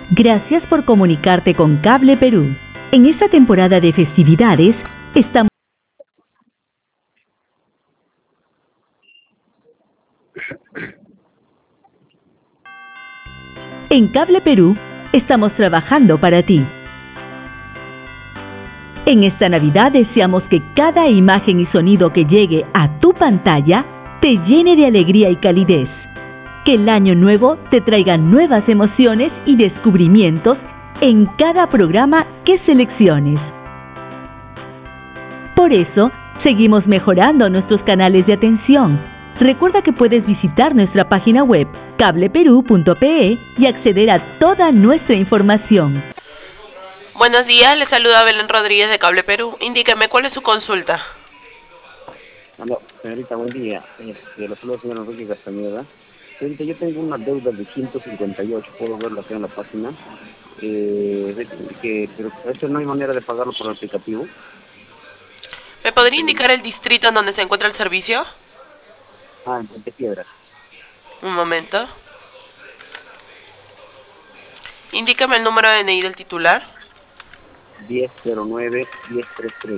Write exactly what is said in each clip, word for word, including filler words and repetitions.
Gracias por comunicarte con Cable Perú. En esta temporada de festividades, estamos... En Cable Perú, estamos trabajando para ti. En esta Navidad deseamos que cada imagen y sonido que llegue a tu pantalla te llene de alegría y calidez. Que el año nuevo te traiga nuevas emociones y descubrimientos en cada programa que selecciones. Por eso, seguimos mejorando nuestros canales de atención. Recuerda que puedes visitar nuestra página web cable perú punto pe y acceder a toda nuestra información. Buenos días, le saluda Belén Rodríguez de Cable Perú. Indíqueme cuál es su consulta. Aló, señorita, buen día. Este, lo saludo, señor Enrique Castañeda. Señorita, yo tengo una deuda de ciento cincuenta y ocho, puedo verlo aquí en la página. Eh, de, que, pero eso no hay manera de pagarlo por el aplicativo. ¿Me podría indicar el distrito en donde se encuentra el servicio? Ah, en Puente Piedras. Un momento. Indícame el número de D N I del titular. diez cero nueve diez treinta y tres.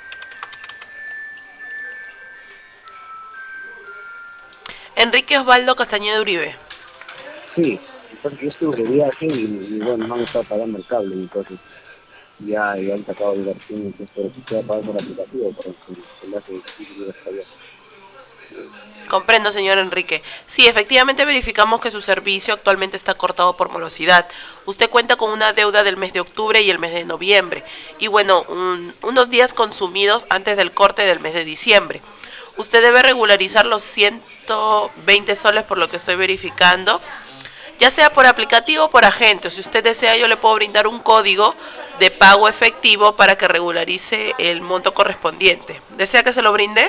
Enrique Osvaldo Castañeda Uribe. Sí, entonces yo estuve de viaje y, y bueno, no me estaba pagando el cable, entonces ya, ya ahorita acabo de llegar aquí, entonces pero si queda pagar por el aplicativo, pero se le hace difícil ir hasta allá. Comprendo, señor Enrique. Sí, efectivamente verificamos que su servicio actualmente está cortado por morosidad. Usted cuenta con una deuda del mes de octubre y el mes de noviembre. Y bueno, un, unos días consumidos antes del corte del mes de diciembre. Usted debe regularizar los ciento veinte soles por lo que estoy verificando, ya sea por aplicativo o por agente. Si usted desea, yo le puedo brindar un código de pago efectivo para que regularice el monto correspondiente. ¿Desea que se lo brinde?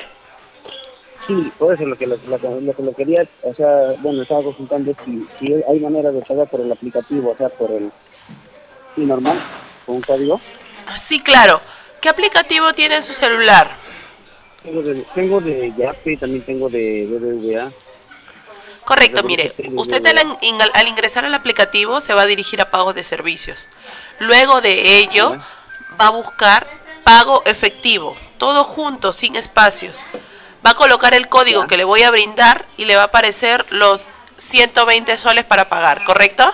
Sí, por eso lo que lo, lo, lo que lo quería, o sea, bueno, estaba consultando es si, si hay manera de pagar por el aplicativo, o sea, por el, sí, normal, con un código. Sí, claro. ¿Qué aplicativo tiene en su celular? Tengo de, tengo de Yape, también tengo de B B V A. Correcto, mire, usted al, al ingresar al aplicativo se va a dirigir a pagos de servicios. Luego de ello va a buscar pago efectivo, todo junto, sin espacios. Va a colocar el código que le voy a brindar y le va a aparecer los ciento veinte soles para pagar, ¿correcto?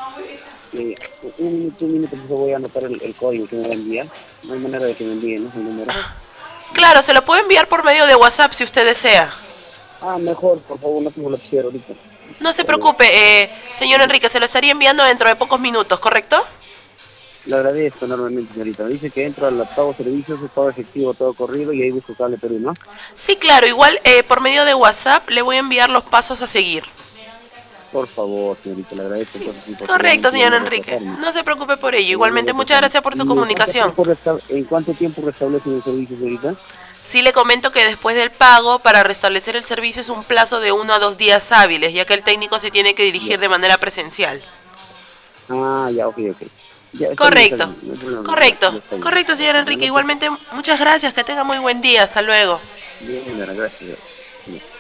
Eh, un minuto, un minuto, por favor, voy a anotar el, el código que me va a enviar. No hay manera de que me envíen, ¿no? El número. Claro, se lo puedo enviar por medio de WhatsApp si usted desea. Ah, mejor, por favor, no tengo la quiero ahorita. No se preocupe, eh, señor Enrique, se lo estaría enviando dentro de pocos minutos, ¿correcto? Le agradezco enormemente, señorita. Dice que entro al pago servicios, el pago efectivo, todo corrido, y ahí busco Cable Perú, ¿no? Sí, claro, igual eh, por medio de WhatsApp le voy a enviar los pasos a seguir. Por favor, señorita, le agradezco. Sí. Entonces, Correcto, señor Enrique. No se preocupe por ello. Igualmente, muchas gracias por su comunicación. ¿En cuánto tiempo restablecen el servicio, señorita? Sí, le comento que después del pago, para restablecer el servicio es un plazo de uno a dos días hábiles, ya que el técnico se tiene que dirigir ya de manera presencial. Ah, ya, ok, ok. Ya, correcto, bien, no correcto, ya correcto, señor Enrique. Igualmente, muchas gracias. Que tenga muy buen día. Hasta luego. Bien, gracias. Bien.